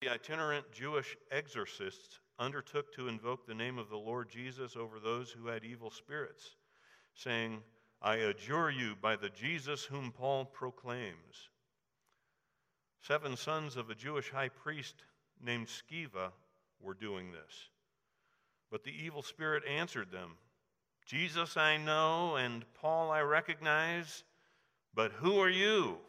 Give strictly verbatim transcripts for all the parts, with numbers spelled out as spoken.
the itinerant Jewish exorcists undertook to invoke the name of the Lord Jesus over those who had evil spirits, saying, "I adjure you by the Jesus whom Paul proclaims." Seven sons of a Jewish high priest named Sceva were doing this. But the evil spirit answered them, "Jesus I know, and Paul I recognize, but who are you?"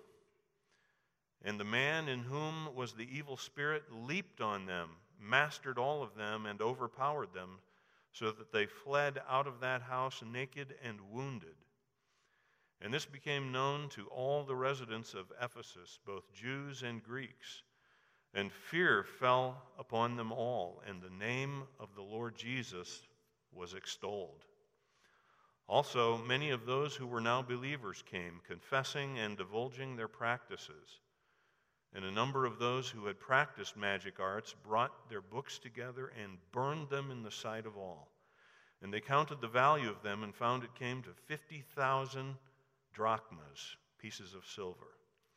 And the man in whom was the evil spirit leaped on them, mastered all of them, and overpowered them, so that they fled out of that house naked and wounded. And this became known to all the residents of Ephesus, both Jews and Greeks. And fear fell upon them all, and the name of the Lord Jesus was extolled. Also, many of those who were now believers came, confessing and divulging their practices. And a number of those who had practiced magic arts brought their books together and burned them in the sight of all. And they counted the value of them and found it came to fifty thousand drachmas, pieces of silver.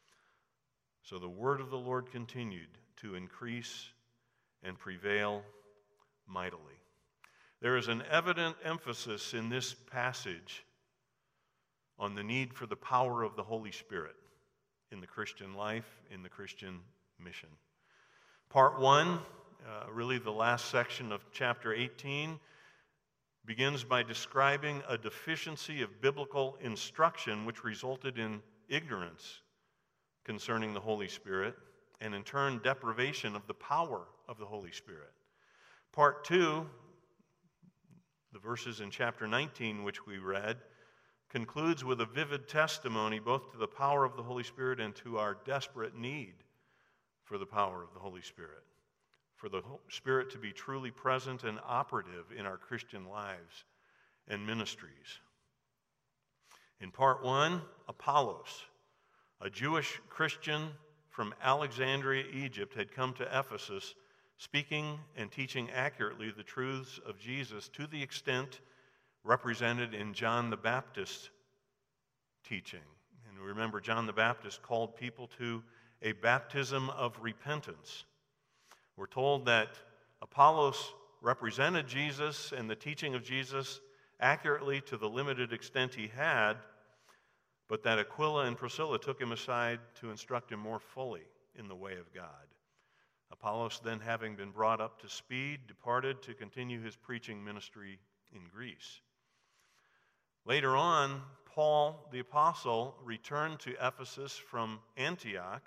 So the word of the Lord continued to increase and prevail mightily. There is an evident emphasis in this passage on the need for the power of the Holy Spirit in the Christian life, in the Christian mission. Part one, uh, really the last section of chapter eighteen, begins by describing a deficiency of biblical instruction which resulted in ignorance concerning the Holy Spirit, and in turn deprivation of the power of the Holy Spirit. Part two, the verses in chapter nineteen which we read, concludes with a vivid testimony both to the power of the Holy Spirit and to our desperate need for the power of the Holy Spirit, for the Spirit to be truly present and operative in our Christian lives and ministries. In part one, Apollos, a Jewish Christian from Alexandria, Egypt, had come to Ephesus speaking and teaching accurately the truths of Jesus to the extent represented in John the Baptist's teaching. And remember, John the Baptist called people to a baptism of repentance. We're told that Apollos represented Jesus and the teaching of Jesus accurately to the limited extent he had, but that Aquila and Priscilla took him aside to instruct him more fully in the way of God. Apollos, then having been brought up to speed, departed to continue his preaching ministry in Greece. Later on, Paul the apostle returned to Ephesus from Antioch,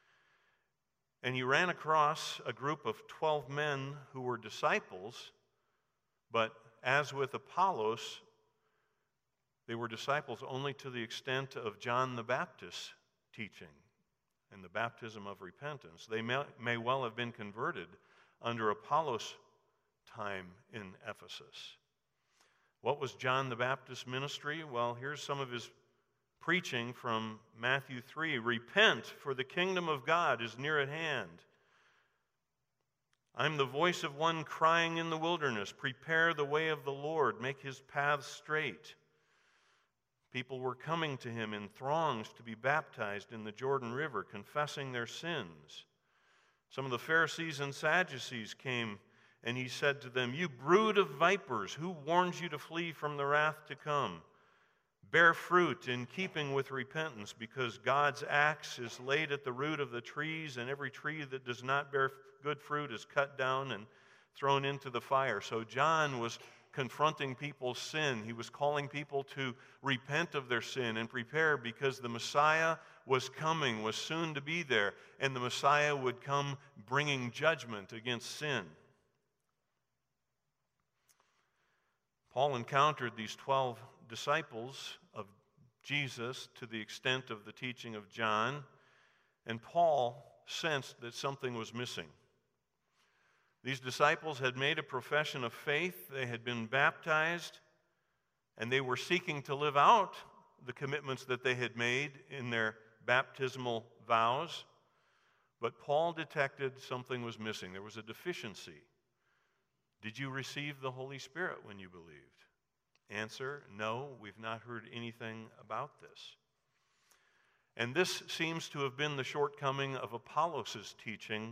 and he ran across a group of twelve men who were disciples, but as with Apollos, they were disciples only to the extent of John the Baptist's teaching and the baptism of repentance. They may, may well have been converted under Apollos' time in Ephesus. What was John the Baptist's ministry? Well, here's some of his preaching from Matthew three. "Repent, for the kingdom of God is near at hand. I'm the voice of one crying in the wilderness, prepare the way of the Lord, make his paths straight." People were coming to him in throngs to be baptized in the Jordan River, confessing their sins. Some of the Pharisees and Sadducees came, and he said to them, "You brood of vipers, who warns you to flee from the wrath to come? Bear fruit in keeping with repentance, because God's axe is laid at the root of the trees, and every tree that does not bear good fruit is cut down and thrown into the fire." So John was confronting people's sin. He was calling people to repent of their sin and prepare, because the Messiah was coming, was soon to be there, and the Messiah would come bringing judgment against sin. Paul encountered these twelve disciples of Jesus to the extent of the teaching of John, and Paul sensed that something was missing. These disciples had made a profession of faith, they had been baptized, and they were seeking to live out the commitments that they had made in their baptismal vows. But Paul detected something was missing. There was a deficiency. Did you receive the Holy Spirit when you believed? Answer, no, we've not heard anything about this. And this seems to have been the shortcoming of Apollos' teaching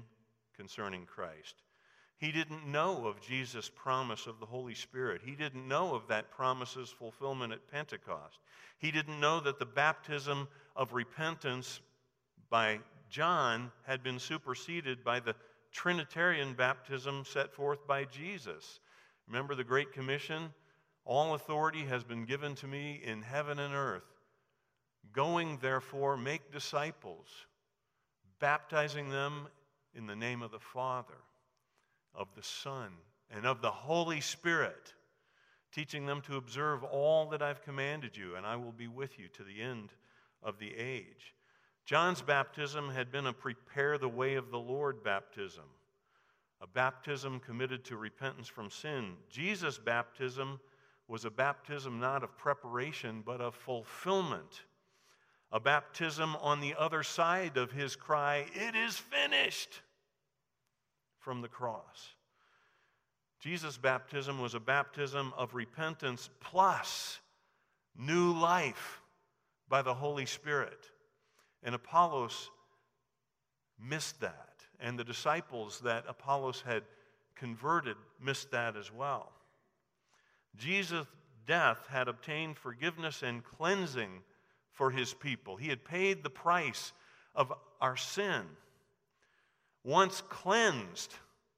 concerning Christ. He didn't know of Jesus' promise of the Holy Spirit. He didn't know of that promise's fulfillment at Pentecost. He didn't know that the baptism of repentance by John had been superseded by the Trinitarian baptism set forth by Jesus. Remember the Great Commission? All authority has been given to me in heaven and earth. Going, therefore, make disciples, baptizing them in the name of the Father, of the Son, and of the Holy Spirit, teaching them to observe all that I've commanded you, and I will be with you to the end of the age. John's baptism had been a prepare the way of the Lord baptism, a baptism committed to repentance from sin. Jesus' baptism was a baptism not of preparation, but of fulfillment, a baptism on the other side of his cry, "It is finished," from the cross. Jesus' baptism was a baptism of repentance plus new life by the Holy Spirit. And Apollos missed that. And the disciples that Apollos had converted missed that as well. Jesus' death had obtained forgiveness and cleansing for his people. He had paid the price of our sin. Once cleansed,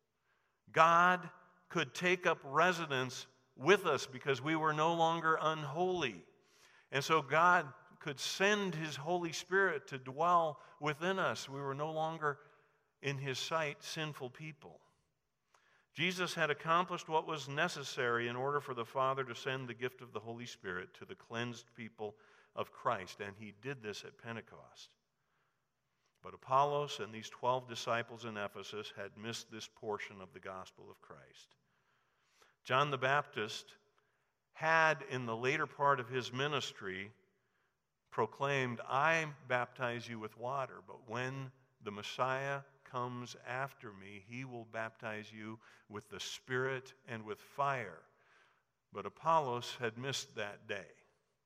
God could take up residence with us because we were no longer unholy. And so God could send his Holy Spirit to dwell within us. We were no longer, in his sight, sinful people. Jesus had accomplished what was necessary in order for the Father to send the gift of the Holy Spirit to the cleansed people of Christ, and he did this at Pentecost. But Apollos and these twelve disciples in Ephesus had missed this portion of the gospel of Christ. John the Baptist had, in the later part of his ministry, proclaimed, "I baptize you with water, but when the Messiah comes after me, he will baptize you with the Spirit and with fire." But Apollos had missed that day.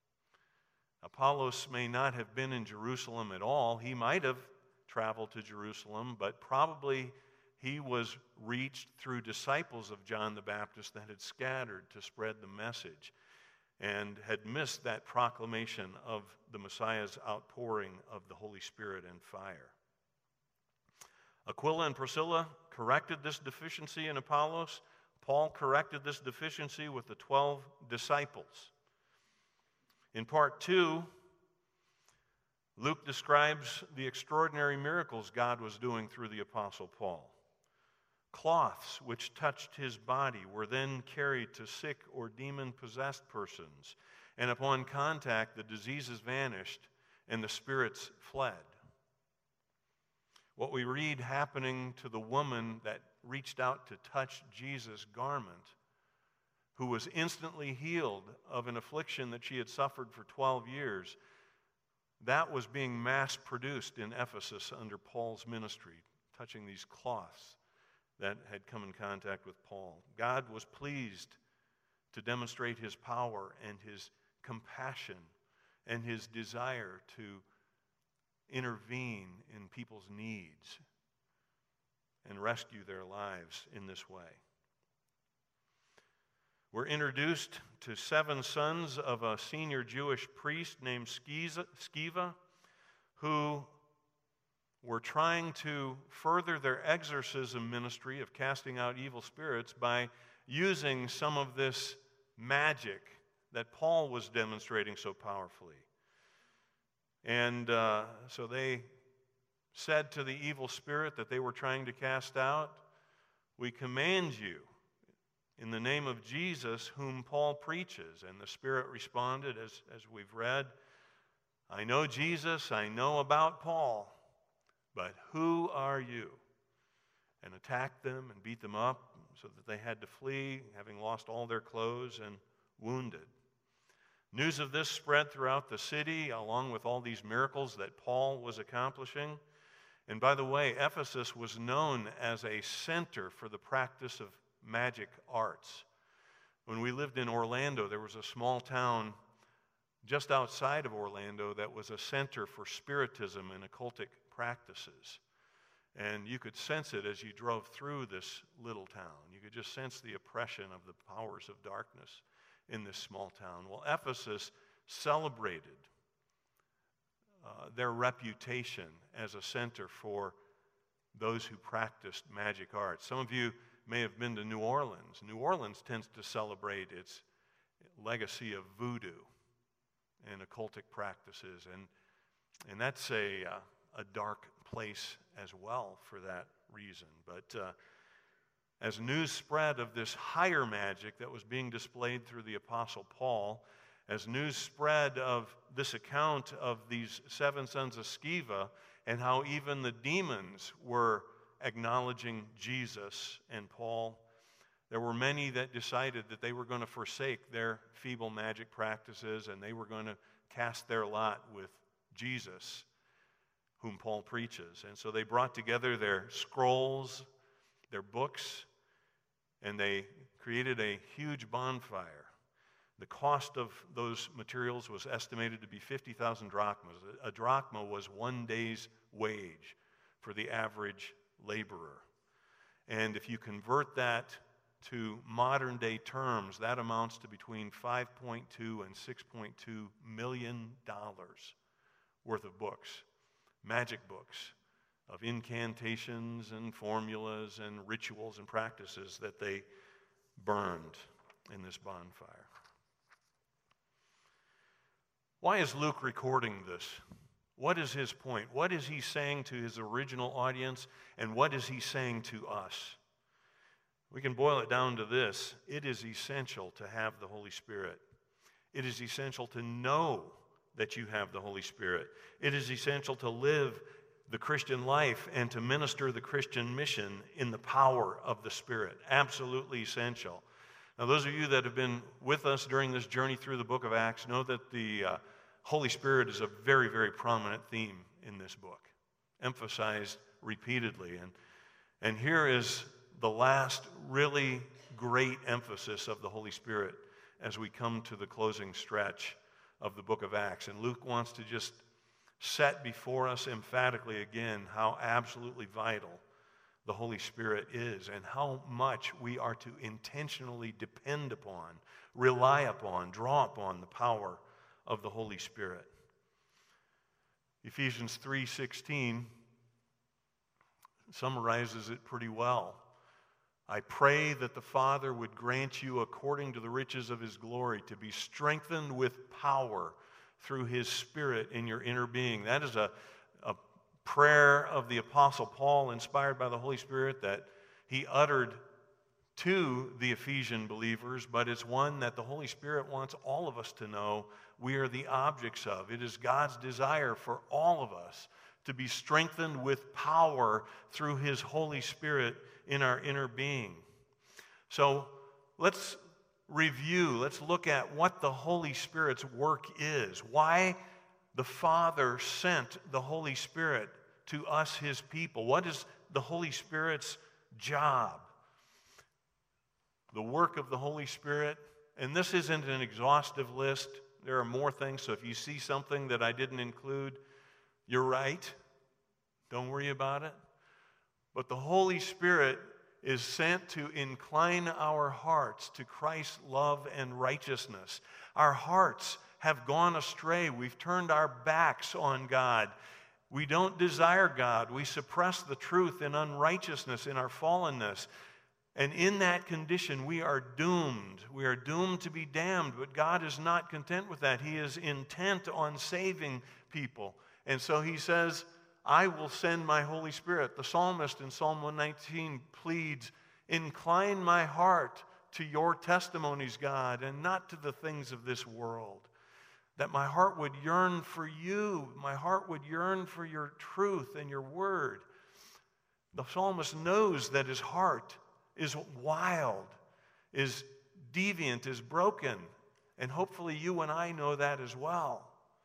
Apollos may not have been in Jerusalem at all. He might have traveled to Jerusalem, but probably he was reached through disciples of John the Baptist that had scattered to spread the message and had missed that proclamation of the Messiah's outpouring of the Holy Spirit and fire. Aquila and Priscilla corrected this deficiency in Apollos. Paul corrected this deficiency with the twelve disciples. In part two, Luke describes the extraordinary miracles God was doing through the Apostle Paul. Cloths which touched his body were then carried to sick or demon-possessed persons, and upon contact the diseases vanished and the spirits fled. What we read happening to the woman that reached out to touch Jesus' garment, who was instantly healed of an affliction that she had suffered for twelve years, that was being mass-produced in Ephesus under Paul's ministry, touching these cloths that had come in contact with Paul. God was pleased to demonstrate his power and his compassion and his desire to intervene in people's needs and rescue their lives in this way. We're introduced to seven sons of a senior Jewish priest named Sceva, who were trying to further their exorcism ministry of casting out evil spirits by using some of this magic that Paul was demonstrating so powerfully. And uh, so they said to the evil spirit that they were trying to cast out, "We command you in the name of Jesus whom Paul preaches." And the spirit responded, as, as we've read, "I know Jesus, I know about Paul, but who are you?" And attacked them and beat them up so that they had to flee, having lost all their clothes and wounded. News of this spread throughout the city, along with all these miracles that Paul was accomplishing. And by the way, Ephesus was known as a center for the practice of magic arts. When we lived in Orlando, there was a small town just outside of Orlando that was a center for spiritism and occultic practices. And you could sense it as you drove through this little town. You could just sense the oppression of the powers of darkness in this small town. Well, Ephesus celebrated uh, their reputation as a center for those who practiced magic arts. Some of you may have been to New Orleans. New Orleans tends to celebrate its legacy of voodoo and occultic practices, and and that's a uh, a dark place as well for that reason. But uh, as news spread of this higher magic that was being displayed through the Apostle Paul, as news spread of this account of these seven sons of Sceva and how even the demons were acknowledging Jesus and Paul, there were many that decided that they were going to forsake their feeble magic practices and they were going to cast their lot with Jesus, whom Paul preaches. And so they brought together their scrolls, their books, and they created a huge bonfire. The cost of those materials was estimated to be fifty thousand drachmas. A drachma was one day's wage for the average laborer. And if you convert that to modern day terms, that amounts to between five point two and six point two million dollars worth of books, magic books of incantations and formulas and rituals and practices that they burned in this bonfire. Why is Luke recording this? What is his point? What is he saying to his original audience, and what is he saying to us? We can boil it down to this. It is essential to have the Holy Spirit. It is essential to know that you have the Holy Spirit. It is essential to live the Christian life and to minister the Christian mission in the power of the Spirit. Absolutely essential. Now, those of you that have been with us during this journey through the book of Acts know that the uh, Holy Spirit is a very, very prominent theme in this book, emphasized repeatedly. And, and here is the last really great emphasis of the Holy Spirit as we come to the closing stretch of the book of Acts. And Luke wants to just set before us emphatically again how absolutely vital the Holy Spirit is and how much we are to intentionally depend upon, rely upon, draw upon the power of the Holy Spirit. Ephesians three sixteen summarizes it pretty well. I pray that the Father would grant you, according to the riches of his glory, to be strengthened with power through his Spirit in your inner being. That is a, a prayer of the Apostle Paul, inspired by the Holy Spirit, that he uttered to the Ephesian believers, but it's one that the Holy Spirit wants all of us to know we are the objects of. It is God's desire for all of us to be strengthened with power through his Holy Spirit in our inner being. So let's review, let's look at what the Holy Spirit's work is, why the Father sent the Holy Spirit to us, his people. What is the Holy Spirit's job? The work of the Holy Spirit, and this isn't an exhaustive list. There are more things, so if you see something that I didn't include, you're right. Don't worry about it. But the Holy Spirit is sent to incline our hearts to Christ's love and righteousness. Our hearts have gone astray. We've turned our backs on God. We don't desire God. We suppress the truth in unrighteousness, in our fallenness. And in that condition, we are doomed. We are doomed to be damned. But God is not content with that. He is intent on saving people. And so he says, I will send my Holy Spirit. The psalmist in Psalm one nineteen pleads, incline my heart to your testimonies, God, and not to the things of this world. That my heart would yearn for you. My heart would yearn for your truth and your word. The psalmist knows that his heart is wild, is deviant, is broken. And hopefully you and I know that as well.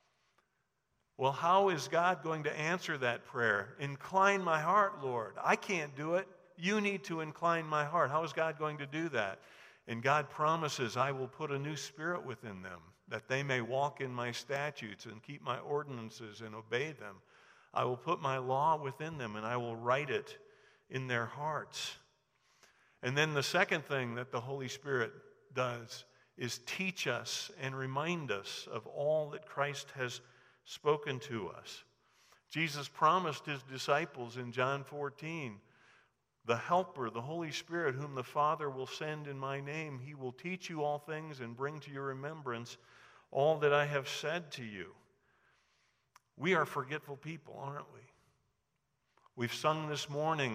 Well, how is God going to answer that prayer? Incline my heart, Lord. I can't do it. You need to incline my heart. How is God going to do that? And God promises, I will put a new spirit within them, that they may walk in my statutes and keep my ordinances and obey them. I will put my law within them, and I will write it in their hearts. And then the second thing that the Holy Spirit does is teach us and remind us of all that Christ has spoken to us. Jesus promised his disciples in John fourteen, the Helper, the Holy Spirit, whom the Father will send in my name, he will teach you all things and bring to your remembrance all that I have said to you. We are forgetful people, aren't we? We've sung this morning,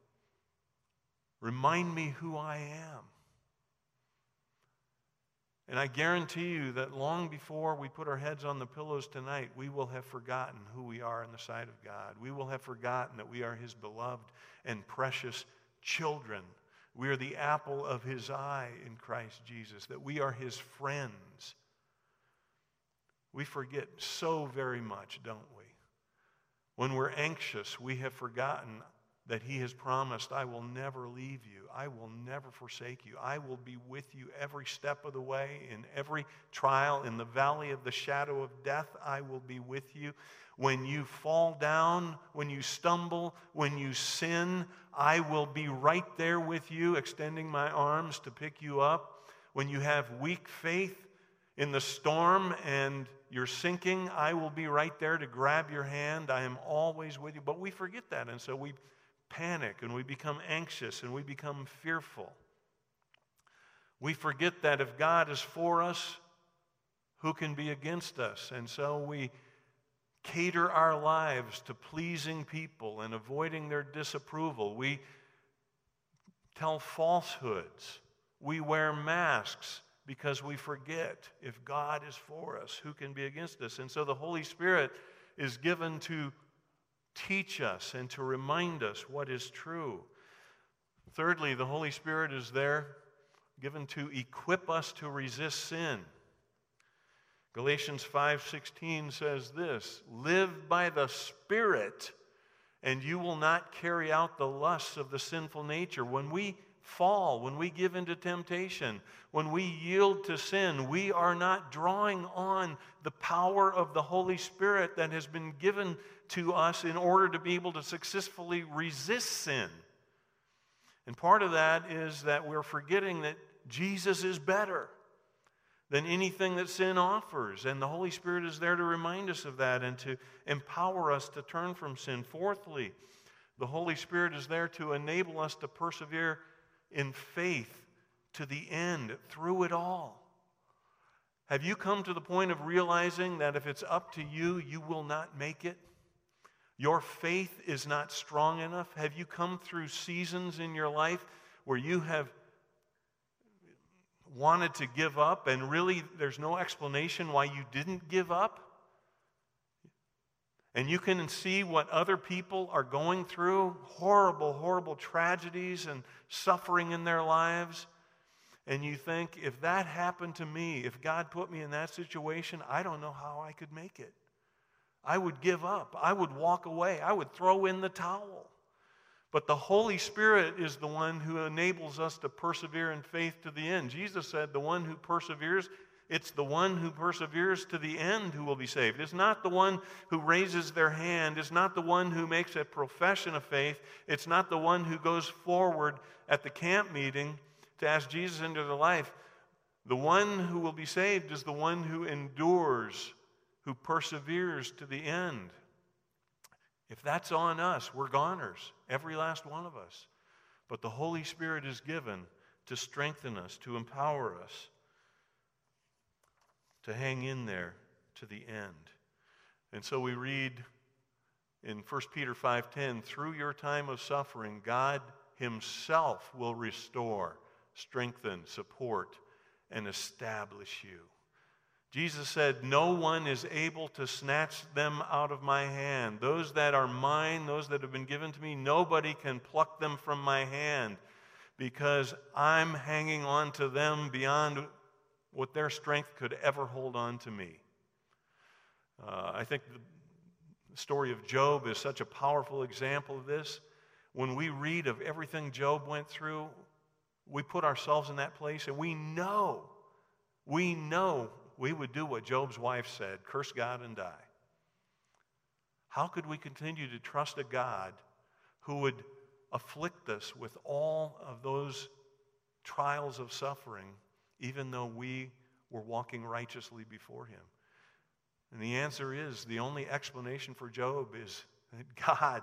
remind me who I am. And I guarantee you that long before we put our heads on the pillows tonight, we will have forgotten who we are in the sight of God. We will have forgotten that we are his beloved and precious children. We are the apple of his eye in Christ Jesus, that we are his friends. We forget so very much, don't we? When we're anxious, we have forgotten that he has promised, I will never leave you. I will never forsake you. I will be with you every step of the way, in every trial, in the valley of the shadow of death, I will be with you. When you fall down, when you stumble, when you sin, I will be right there with you, extending my arms to pick you up. When you have weak faith in the storm and you're sinking, I will be right there to grab your hand. I am always with you. But we forget that, and so we panic and we become anxious and we become fearful. We forget that if God is for us, who can be against us? And so we cater our lives to pleasing people and avoiding their disapproval. We tell falsehoods. We wear masks because we forget if God is for us, who can be against us? And so the Holy Spirit is given to teach us and to remind us what is true. Thirdly, the Holy Spirit is there, given to equip us to resist sin. Galatians five sixteen says this, live by the Spirit, and you will not carry out the lusts of the sinful nature. When we fall, when we give into temptation, when we yield to sin, we are not drawing on the power of the Holy Spirit that has been given to us in order to be able to successfully resist sin. And part of that is that we're forgetting that Jesus is better than anything that sin offers. And the Holy Spirit is there to remind us of that and to empower us to turn from sin. Fourthly, the Holy Spirit is there to enable us to persevere in faith to the end, through it all. Have you come to the point of realizing that if it's up to you, you will not make it? Your faith is not strong enough? Have you come through seasons in your life where you have wanted to give up and really there's no explanation why you didn't give up? And you can see what other people are going through, horrible, horrible tragedies and suffering in their lives. And you think, if that happened to me, if God put me in that situation, I don't know how I could make it. I would give up. I would walk away. I would throw in the towel. But the Holy Spirit is the one who enables us to persevere in faith to the end. Jesus said, the one who perseveres, it's the one who perseveres to the end who will be saved. It's not the one who raises their hand. It's not the one who makes a profession of faith. It's not the one who goes forward at the camp meeting to ask Jesus into their life. The one who will be saved is the one who endures, who perseveres to the end. If that's on us, we're goners, every last one of us. But the Holy Spirit is given to strengthen us, to empower us, to hang in there to the end. And so we read in First Peter five ten, through your time of suffering, God himself will restore, strengthen, support, and establish you. Jesus said, no one is able to snatch them out of my hand. Those that are mine, those that have been given to me, nobody can pluck them from my hand because I'm hanging on to them beyond what their strength could ever hold on to me. Uh, I think the story of Job is such a powerful example of this. When we read of everything Job went through, we put ourselves in that place and we know, we know we would do what Job's wife said, curse God and die. How could we continue to trust a God who would afflict us with all of those trials of suffering, even though we were walking righteously before him? And the answer is, the only explanation for Job is that God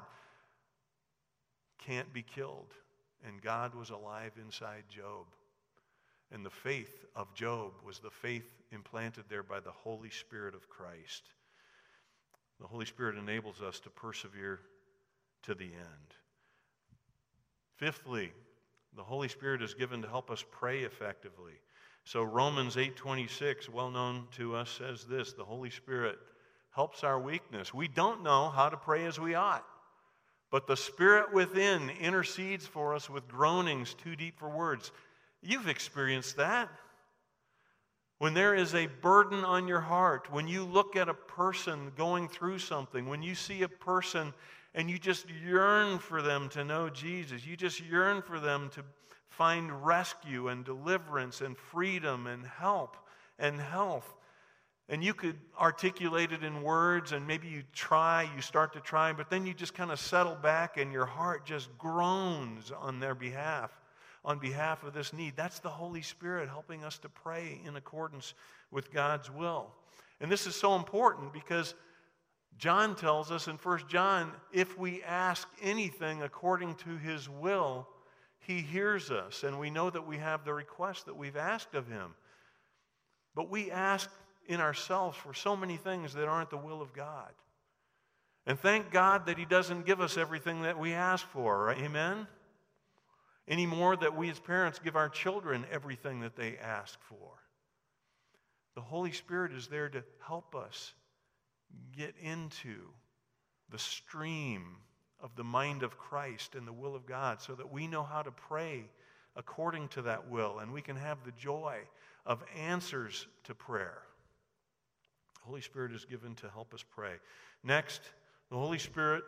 can't be killed, and God was alive inside Job. And the faith of Job was the faith implanted there by the Holy Spirit of Christ. The Holy Spirit enables us to persevere to the end. Fifthly, the Holy Spirit is given to help us pray effectively. So Romans eight twenty-six, well known to us, says this: the Holy Spirit helps our weakness. We don't know how to pray as we ought, but the Spirit within intercedes for us with groanings too deep for words. You've experienced that. When there is a burden on your heart, when you look at a person going through something, when you see a person and you just yearn for them to know Jesus, you just yearn for them to find rescue and deliverance and freedom and help and health. And you could articulate it in words, and maybe you try, you start to try, but then you just kind of settle back and your heart just groans on their behalf, on behalf of this need. That's the Holy Spirit helping us to pray in accordance with God's will. And this is so important because John tells us in First John, if we ask anything according to his will, he hears us, and we know that we have the request that we've asked of him. But we ask in ourselves for so many things that aren't the will of God. And thank God that he doesn't give us everything that we ask for, right? Amen? Any more that we as parents give our children everything that they ask for. The Holy Spirit is there to help us get into the stream of the mind of Christ and the will of God so that we know how to pray according to that will, and we can have the joy of answers to prayer. The Holy Spirit is given to help us pray. Next, the Holy Spirit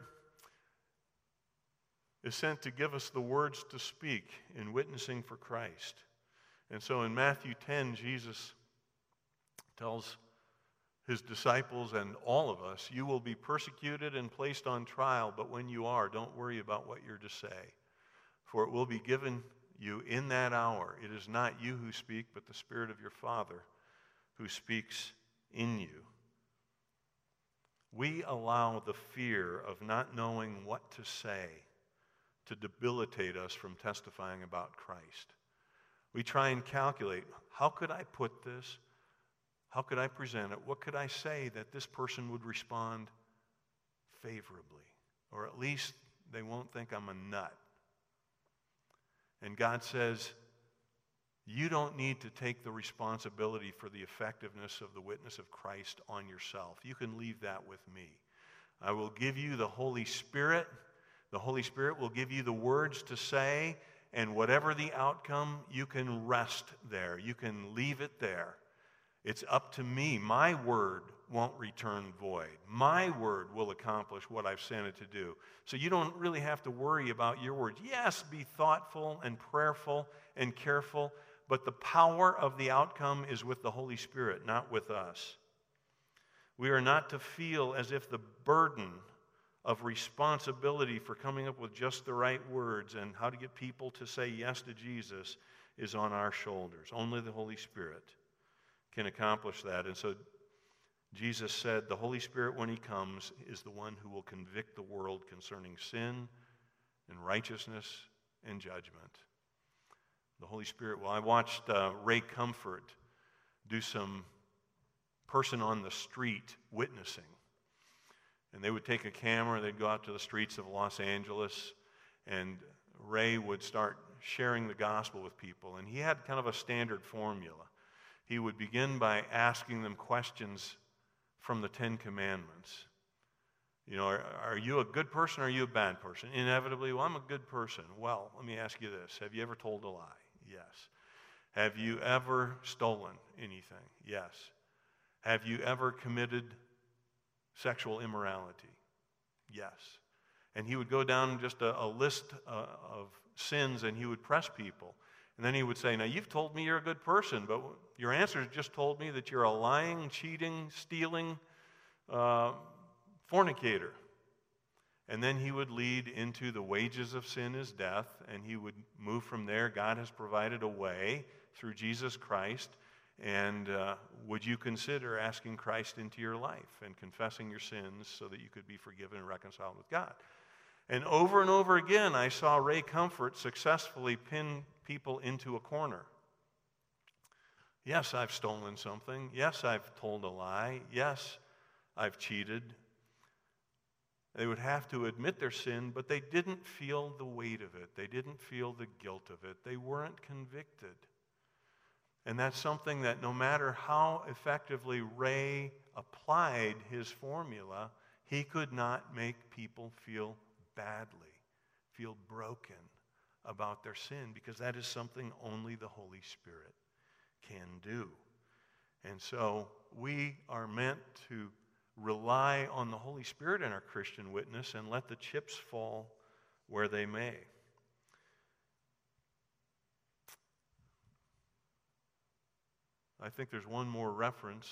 is sent to give us the words to speak in witnessing for Christ. And so in Matthew ten, Jesus tells his disciples and all of us, you will be persecuted and placed on trial, but when you are, don't worry about what you're to say. For it will be given you in that hour. It is not you who speak, but the Spirit of your Father who speaks in you. We allow the fear of not knowing what to say to debilitate us from testifying about Christ. We try and calculate, how could I put this? How could I present it? What could I say that this person would respond favorably? Or at least they won't think I'm a nut. And God says, you don't need to take the responsibility for the effectiveness of the witness of Christ on yourself. You can leave that with me. I will give you the Holy Spirit. The Holy Spirit will give you the words to say, and whatever the outcome, you can rest there. You can leave it there. It's up to me. My word won't return void. My word will accomplish what I've sent it to do. So you don't really have to worry about your words. Yes, be thoughtful and prayerful and careful, but the power of the outcome is with the Holy Spirit, not with us. We are not to feel as if the burden of responsibility for coming up with just the right words and how to get people to say yes to Jesus is on our shoulders. Only the Holy Spirit can accomplish that. And so Jesus said the Holy Spirit, when he comes, is the one who will convict the world concerning sin and righteousness and judgment. The Holy Spirit, well, I watched uh, Ray Comfort do some person on the street witnessing. And they would take a camera, they'd go out to the streets of Los Angeles, and Ray would start sharing the gospel with people. And he had kind of a standard formula. He would begin by asking them questions from the Ten Commandments. You know, are, are you a good person or are you a bad person? Inevitably, well, I'm a good person. Well, let me ask you this. Have you ever told a lie? Yes. Have you ever stolen anything? Yes. Have you ever committed sexual immorality? Yes. And he would go down just a, a list uh, of sins, and he would press people. And then he would say, now you've told me you're a good person, but your answers just told me that you're a lying, cheating, stealing uh, fornicator. And then he would lead into the wages of sin is death, and he would move from there. God has provided a way through Jesus Christ. And uh, would you consider asking Christ into your life and confessing your sins so that you could be forgiven and reconciled with God? And over and over again, I saw Ray Comfort successfully pin people into a corner. Yes, I've stolen something. Yes, I've told a lie. Yes, I've cheated. They would have to admit their sin, but they didn't feel the weight of it. They didn't feel the guilt of it. They weren't convicted. And that's something that no matter how effectively Ray applied his formula, he could not make people feel badly, feel broken about their sin, because that is something only the Holy Spirit can do. And so we are meant to rely on the Holy Spirit in our Christian witness and let the chips fall where they may. I think there's one more reference.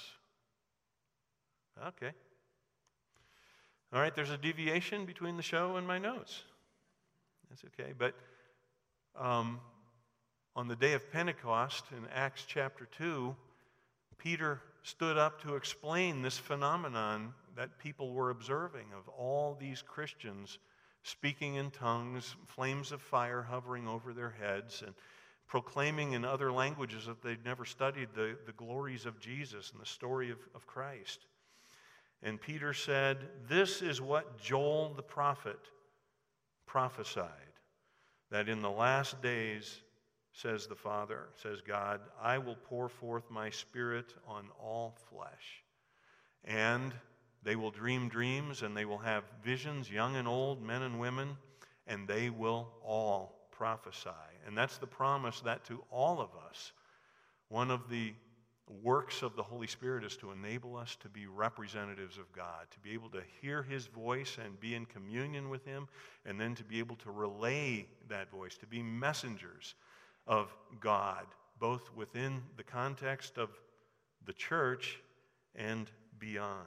Okay. All right, there's a deviation between the show and my notes. That's okay. But um, on the day of Pentecost in Acts chapter two, Peter stood up to explain this phenomenon that people were observing of all these Christians speaking in tongues, flames of fire hovering over their heads, and proclaiming in other languages that they'd never studied the, the glories of Jesus and the story of, of Christ. And Peter said, "This is what Joel the prophet prophesied, that in the last days, says the Father, says God, I will pour forth my Spirit on all flesh. And they will dream dreams, and they will have visions, young and old, men and women, and they will all prophesy." And that's the promise that to all of us, one of the works of the Holy Spirit is to enable us to be representatives of God, to be able to hear His voice and be in communion with Him, and then to be able to relay that voice, to be messengers of God, both within the context of the church and beyond.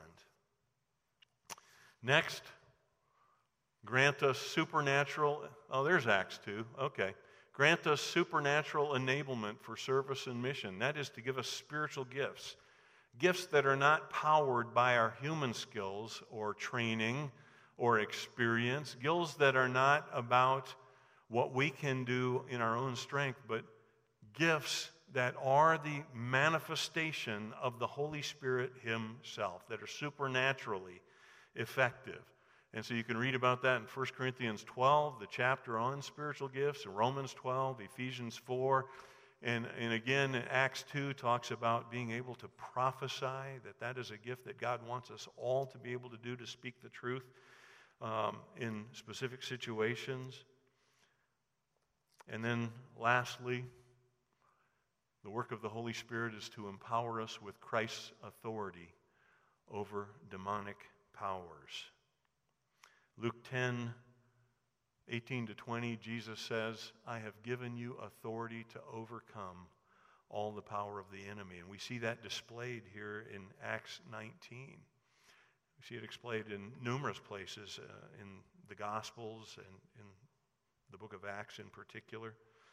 Next, grant us supernatural, oh, there's Acts two, okay. Grant us supernatural enablement for service and mission. That is to give us spiritual gifts, gifts that are not powered by our human skills or training or experience, gifts that are not about what we can do in our own strength, but gifts that are the manifestation of the Holy Spirit Himself, that are supernaturally effective. And so you can read about that in First Corinthians twelve, the chapter on spiritual gifts, and Romans twelve, Ephesians four, and, and again, Acts two talks about being able to prophesy, that that is a gift that God wants us all to be able to do, to speak the truth um, in specific situations. And then lastly, the work of the Holy Spirit is to empower us with Christ's authority over demonic powers. Luke ten, eighteen to twenty, Jesus says, I have given you authority to overcome all the power of the enemy. And we see that displayed here in Acts nineteen. We see it displayed in numerous places uh, in the Gospels and in the book of Acts in particular.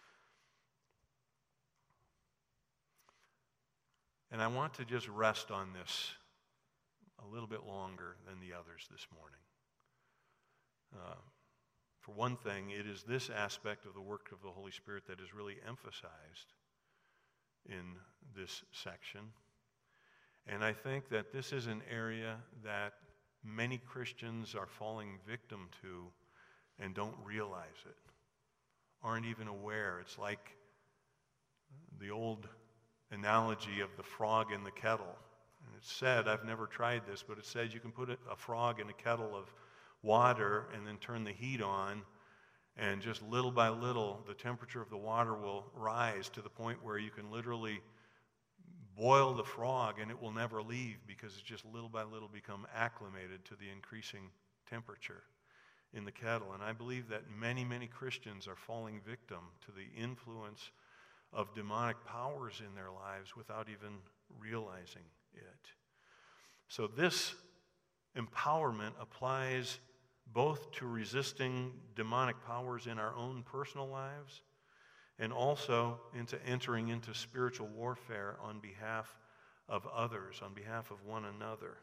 And I want to just rest on this a little bit longer than the others this morning. Uh, for one thing, it is this aspect of the work of the Holy Spirit that is really emphasized in this section. And I think that this is an area that many Christians are falling victim to and don't realize it, aren't even aware. It's like the old analogy of the frog in the kettle. And it's said, I've never tried this, but it says you can put a frog in a kettle of water and then turn the heat on, and just little by little the temperature of the water will rise to the point where you can literally boil the frog and it will never leave, because it's just little by little become acclimated to the increasing temperature in the kettle. And I believe that many, many Christians are falling victim to the influence of demonic powers in their lives without even realizing it. So this empowerment applies both to resisting demonic powers in our own personal lives and also into entering into spiritual warfare on behalf of others, on behalf of one another.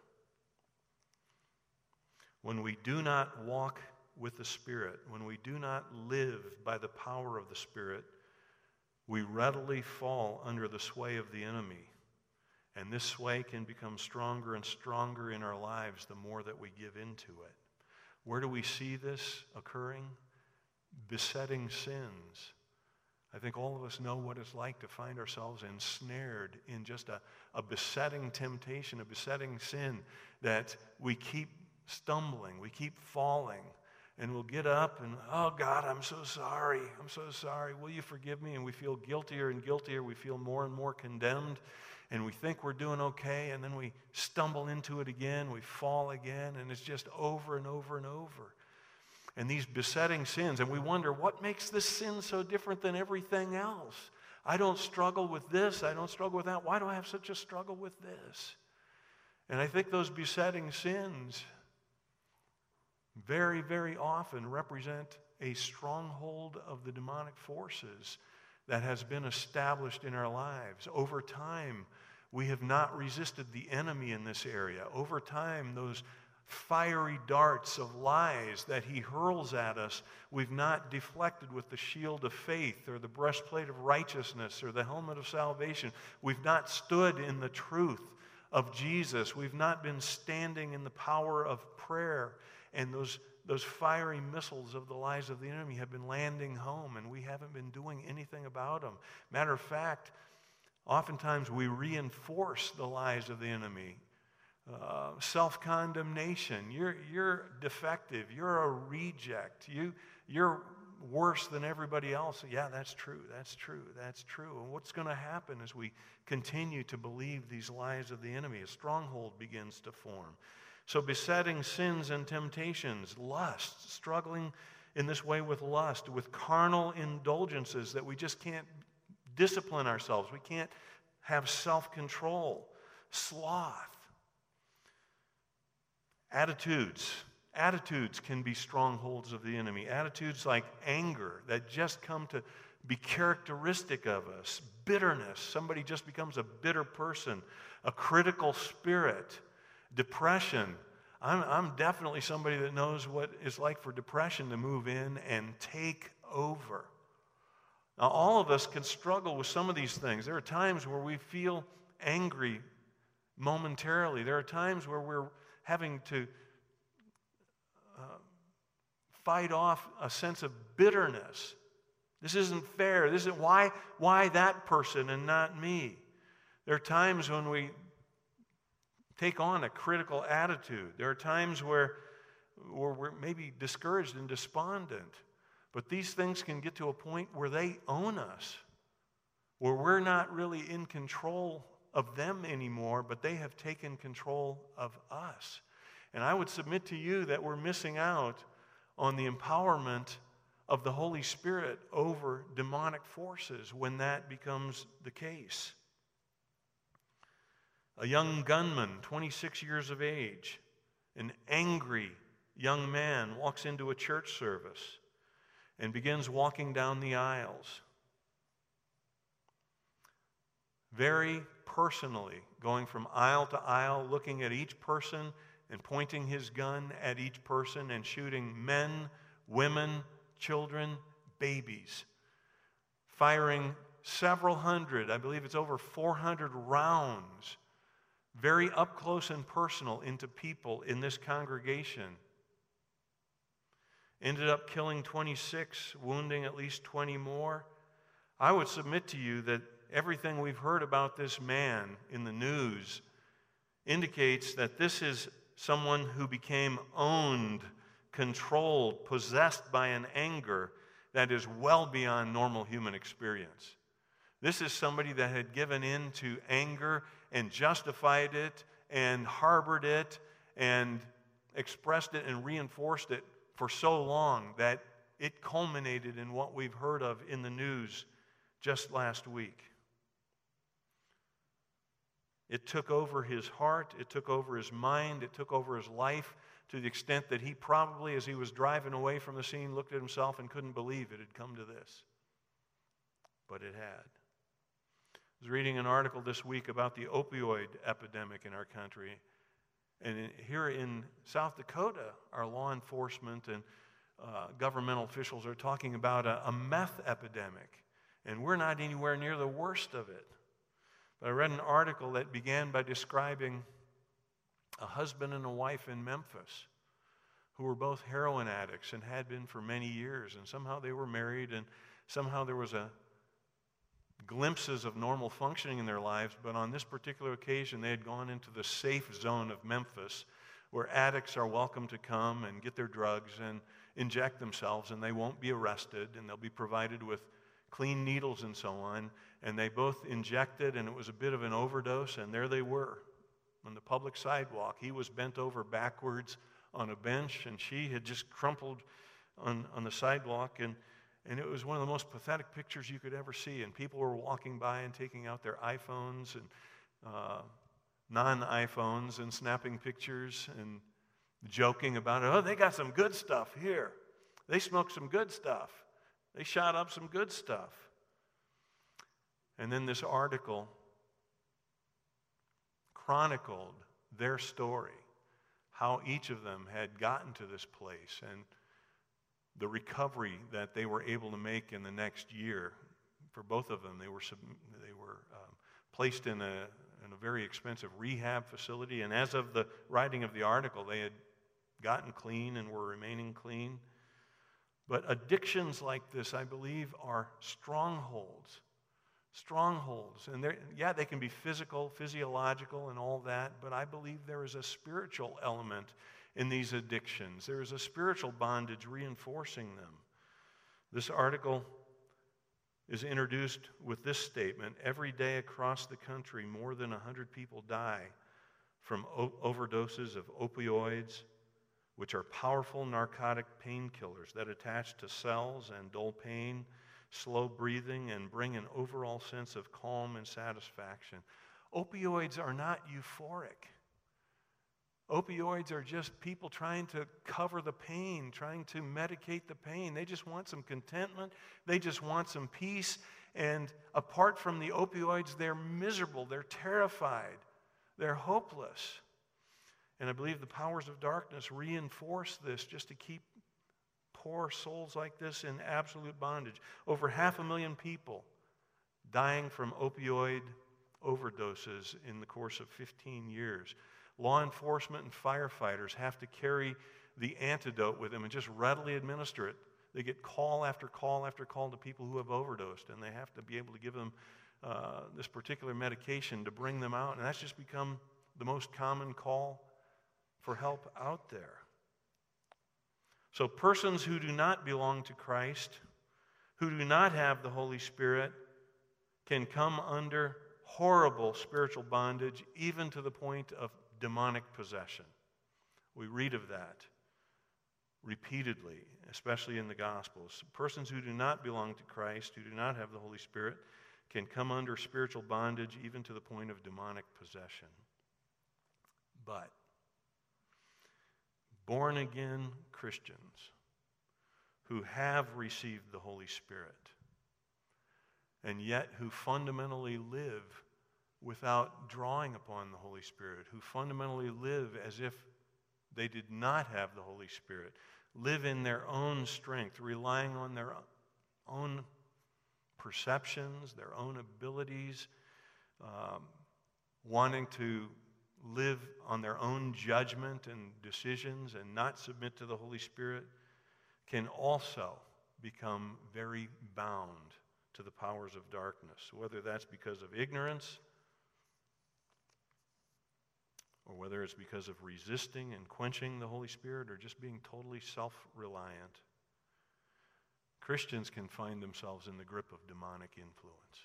When we do not walk with the Spirit, when we do not live by the power of the Spirit, we readily fall under the sway of the enemy. And this sway can become stronger and stronger in our lives the more that we give into it. Where do we see this occurring? Besetting sins. I think all of us know what it's like to find ourselves ensnared in just a, a besetting temptation, a besetting sin that we keep stumbling, we keep falling, and we'll get up and, oh God, I'm so sorry, I'm so sorry, will you forgive me? And we feel guiltier and guiltier, we feel more and more condemned, and we think we're doing okay, and then we stumble into it again, we fall again, and it's just over and over and over. And these besetting sins, and we wonder, what makes this sin so different than everything else? I don't struggle with this, I don't struggle with that, why do I have such a struggle with this? And I think those besetting sins very, very often represent a stronghold of the demonic forces that has been established in our lives. Over time, we have not resisted the enemy in this area. Over time, those fiery darts of lies that he hurls at us, we've not deflected with the shield of faith or the breastplate of righteousness or the helmet of salvation. We've not stood in the truth of Jesus. We've not been standing in the power of prayer. And those, those fiery missiles of the lies of the enemy have been landing home, and we haven't been doing anything about them. Matter of fact, oftentimes we reinforce the lies of the enemy. Uh, self-condemnation. You're, you're defective. You're a reject. You, you're worse than everybody else. Yeah, that's true. That's true. That's true. And what's going to happen as we continue to believe these lies of the enemy? A stronghold begins to form. So besetting sins and temptations, lust, struggling in this way with lust, with carnal indulgences that we just can't discipline ourselves. We can't have self-control. Sloth. Attitudes. Attitudes can be strongholds of the enemy. Attitudes like anger that just come to be characteristic of us. Bitterness. Somebody just becomes a bitter person. A critical spirit. Depression. I'm, I'm definitely somebody that knows what it's like for depression to move in and take over. Now, all of us can struggle with some of these things. There are times where we feel angry momentarily. There are times where we're having to uh, fight off a sense of bitterness. This isn't fair. This isn't why, why that person and not me? There are times when we take on a critical attitude. There are times where, where we're maybe discouraged and despondent. But these things can get to a point where they own us, where we're not really in control of them anymore, but they have taken control of us. And I would submit to you that we're missing out on the empowerment of the Holy Spirit over demonic forces when that becomes the case. A young gunman, twenty-six years of age, an angry young man walks into a church service and begins walking down the aisles. Very personally, going from aisle to aisle, looking at each person and pointing his gun at each person and shooting men, women, children, babies, firing several hundred, I believe it's over four hundred rounds, very up close and personal into people in this congregation. Ended up killing twenty-six, wounding at least twenty more. I would submit to you that everything we've heard about this man in the news indicates that this is someone who became owned, controlled, possessed by an anger that is well beyond normal human experience. This is somebody that had given in to anger and justified it and harbored it and expressed it and reinforced it for so long that it culminated in what we've heard of in the news just last week. It took over his heart, it took over his mind, it took over his life to the extent that he probably, as he was driving away from the scene, looked at himself and couldn't believe it had come to this. But it had. I was reading an article this week about the opioid epidemic in our country. And in, here in South Dakota, our law enforcement and uh, governmental officials are talking about a, a meth epidemic. And we're not anywhere near the worst of it. But I read an article that began by describing a husband and a wife in Memphis who were both heroin addicts and had been for many years. And somehow they were married, and somehow there was a glimpses of normal functioning in their lives. But on this particular occasion, they had gone into the safe zone of Memphis, where addicts are welcome to come and get their drugs and inject themselves, and they won't be arrested, and they'll be provided with clean needles and so on. And they both injected, and it was a bit of an overdose, and there they were on the public sidewalk. He was bent over backwards on a bench, and she had just crumpled on, on the sidewalk, and, and it was one of the most pathetic pictures you could ever see. And people were walking by and taking out their iPhones and uh, non-iPhones and snapping pictures and joking about it. Oh, they got some good stuff here. They smoked some good stuff. They shot up some good stuff. And then this article chronicled their story, how each of them had gotten to this place and the recovery that they were able to make in the next year. For both of them, they were they were um, placed in a in a very expensive rehab facility, and as of the writing of the article, they had gotten clean and were remaining clean. But addictions like this, I believe, are strongholds. Strongholds. And yeah, they can be physical, physiological, and all that, but I believe there is a spiritual element in these addictions. There is a spiritual bondage reinforcing them. This article is introduced with this statement: every day across the country, more than one hundred people die from o- overdoses of opioids, which are powerful narcotic painkillers that attach to cells and dull pain, slow breathing, and bring an overall sense of calm and satisfaction. Opioids are not euphoric. Opioids are just people trying to cover the pain, trying to medicate the pain. They just want some contentment. They just want some peace. And apart from the opioids, they're miserable. They're terrified. They're hopeless. And I believe the powers of darkness reinforce this just to keep poor souls like this in absolute bondage. Over half a million people dying from opioid overdoses in the course of fifteen years. Law enforcement and firefighters have to carry the antidote with them and just readily administer it. They get call after call after call to people who have overdosed, and they have to be able to give them uh, this particular medication to bring them out. And that's just become the most common call for help out there. So persons who do not belong to Christ, who do not have the Holy Spirit, can come under horrible spiritual bondage, even to the point of demonic possession. We read of that repeatedly, especially in the Gospels. Persons who do not belong to Christ, who do not have the Holy Spirit, can come under spiritual bondage, even to the point of demonic possession. But born-again Christians who have received the Holy Spirit and yet who fundamentally live without drawing upon the Holy Spirit, who fundamentally live as if they did not have the Holy Spirit, live in their own strength, relying on their own perceptions, their own abilities, um, wanting to live on their own judgment and decisions and not submit to the Holy Spirit, can also become very bound to the powers of darkness, whether that's because of ignorance or whether it's because of resisting and quenching the Holy Spirit or just being totally self-reliant. Christians can find themselves in the grip of demonic influence.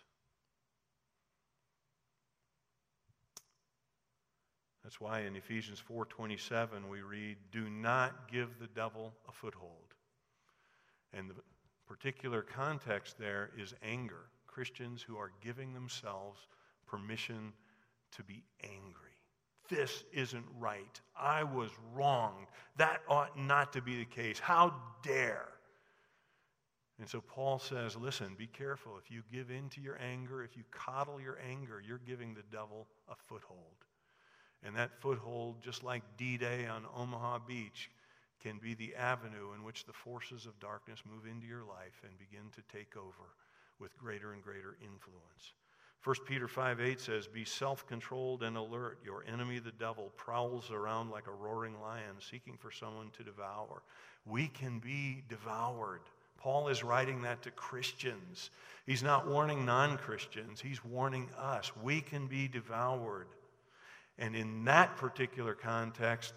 That's why in Ephesians four twenty-seven we read, "Do not give the devil a foothold." And the particular context there is anger. Christians who are giving themselves permission to be angry, this isn't right. I was wronged. That ought not to be the case. How dare? And so Paul says, listen, be careful. If you give in to your anger, if you coddle your anger, you're giving the devil a foothold. And that foothold, just like D-Day on Omaha Beach, can be the avenue in which the forces of darkness move into your life and begin to take over with greater and greater influence. First Peter five eight says, be self-controlled and alert. Your enemy, the devil, prowls around like a roaring lion, seeking for someone to devour. We can be devoured. Paul is writing that to Christians. He's not warning non-Christians. He's warning us. We can be devoured. And in that particular context,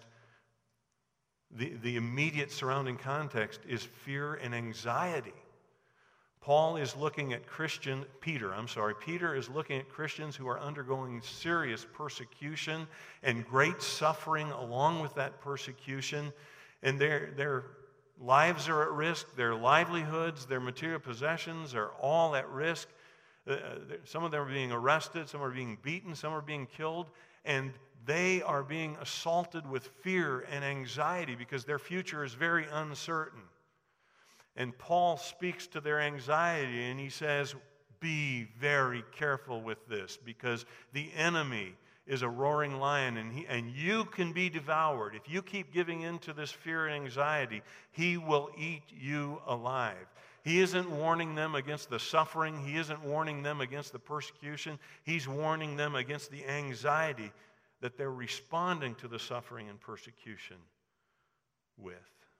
the, the immediate surrounding context is fear and anxiety. Paul is looking at Christian, Peter, I'm sorry, Peter is looking at Christians who are undergoing serious persecution and great suffering along with that persecution, and their, their lives are at risk, their livelihoods, their material possessions are all at risk. Uh, some of them are being arrested, some are being beaten, some are being killed, and they are being assaulted with fear and anxiety because their future is very uncertain. And Paul speaks to their anxiety and he says, be very careful with this because the enemy is a roaring lion and, he, and you can be devoured. If you keep giving in to this fear and anxiety, he will eat you alive. He isn't warning them against the suffering. He isn't warning them against the persecution. He's warning them against the anxiety that they're responding to the suffering and persecution with.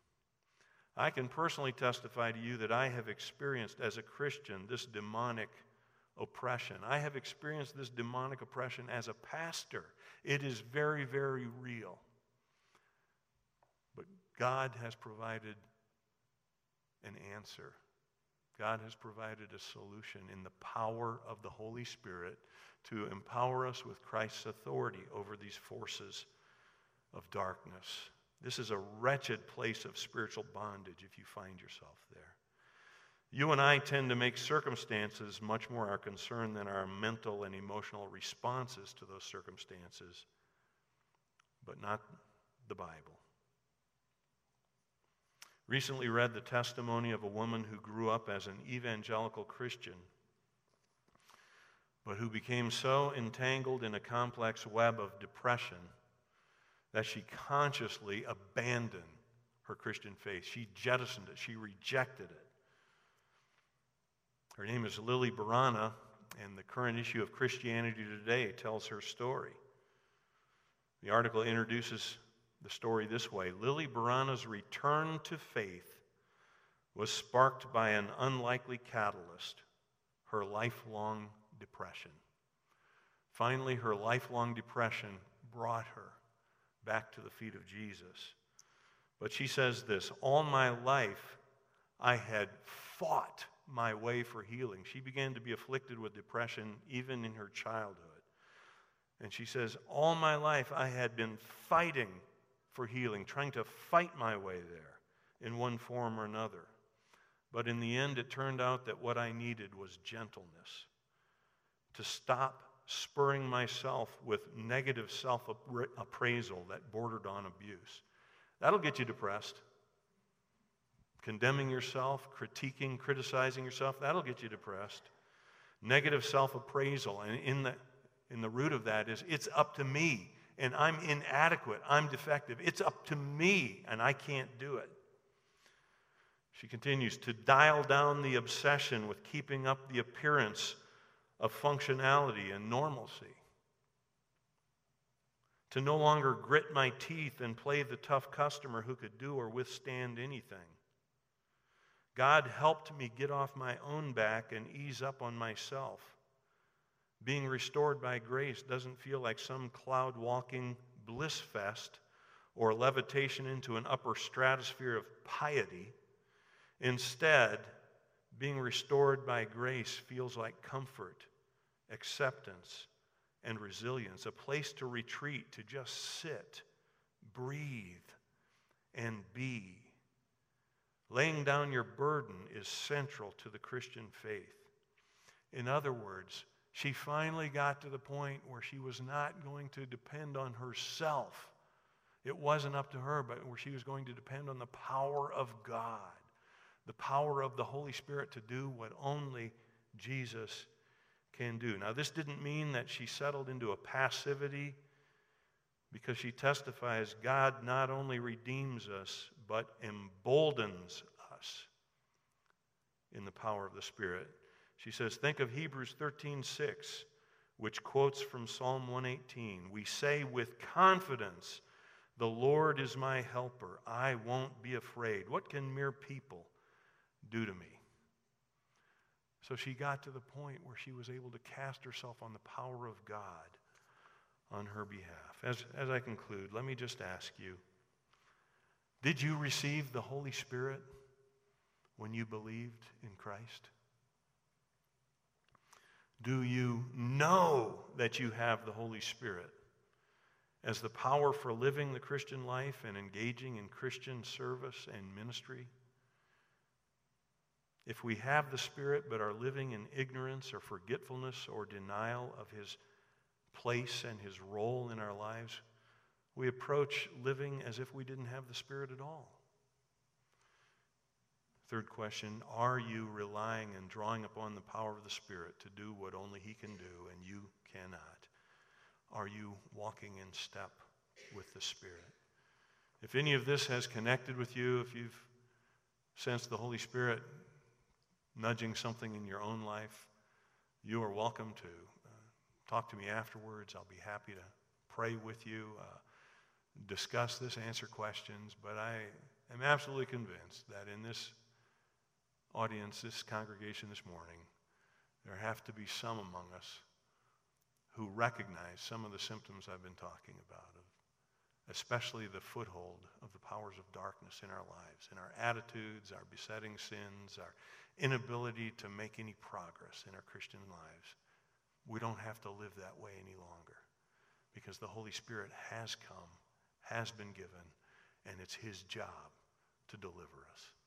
I can personally testify to you that I have experienced as a Christian this demonic oppression. I have experienced this demonic oppression as a pastor. It is very, very real. But God has provided an answer. God has provided a solution in the power of the Holy Spirit to empower us with Christ's authority over these forces of darkness. This is a wretched place of spiritual bondage if you find yourself there. You and I tend to make circumstances much more our concern than our mental and emotional responses to those circumstances, but not the Bible. Recently read the testimony of a woman who grew up as an evangelical Christian, but who became so entangled in a complex web of depression that she consciously abandoned her Christian faith. She jettisoned it. She rejected it. Her name is Lily Barana, and the current issue of Christianity Today tells her story. The article introduces the story this way. Lily Barana's return to faith was sparked by an unlikely catalyst, her lifelong depression. Finally, her lifelong depression brought her back to the feet of Jesus. But she says this, all my life I had fought my way for healing. She began to be afflicted with depression even in her childhood. And she says, all my life I had been fighting for healing, trying to fight my way there in one form or another. But in the end, it turned out that what I needed was gentleness, to stop spurring myself with negative self-appraisal that bordered on abuse. That'll get you depressed. Condemning yourself, critiquing, criticizing yourself, that'll get you depressed. Negative self-appraisal, and in the, in the root of that is, it's up to me, and I'm inadequate, I'm defective. It's up to me, and I can't do it. She continues to dial down the obsession with keeping up the appearance of functionality and normalcy. To no longer grit my teeth and play the tough customer who could do or withstand anything. God helped me get off my own back and ease up on myself. Being restored by grace doesn't feel like some cloud-walking bliss fest or levitation into an upper stratosphere of piety. Instead, being restored by grace feels like comfort, acceptance, and resilience, a place to retreat, to just sit, breathe, and be. Laying down your burden is central to the Christian faith. In other words, She finally got to the point where she was not going to depend on herself. It wasn't up to her, but where she was going to depend on the power of God, the power of the Holy Spirit to do what only Jesus can do. Now, this didn't mean that she settled into a passivity, because she testifies God not only redeems us, but emboldens us in the power of the Spirit. She says, think of Hebrews thirteen six, which quotes from Psalm one eighteen. We say with confidence, the Lord is my helper. I won't be afraid. What can mere people do to me? So she got to the point where she was able to cast herself on the power of God on her behalf. As, as I conclude, let me just ask you, did you receive the Holy Spirit when you believed in Christ? Do you know that you have the Holy Spirit as the power for living the Christian life and engaging in Christian service and ministry? If we have the Spirit but are living in ignorance or forgetfulness or denial of His place and His role in our lives, we approach living as if we didn't have the Spirit at all. Third question, are you relying and drawing upon the power of the Spirit to do what only He can do and you cannot? Are you walking in step with the Spirit? If any of this has connected with you, if you've sensed the Holy Spirit nudging something in your own life, you are welcome to uh, talk to me afterwards. I'll be happy to pray with you, uh, discuss this, answer questions. But I am absolutely convinced that in this audience, this congregation this morning, there have to be some among us who recognize some of the symptoms I've been talking about, of especially the foothold of the powers of darkness in our lives, in our attitudes, our besetting sins, our inability to make any progress in our Christian lives. We don't have to live that way any longer, because the Holy Spirit has come, has been given, and it's His job to deliver us.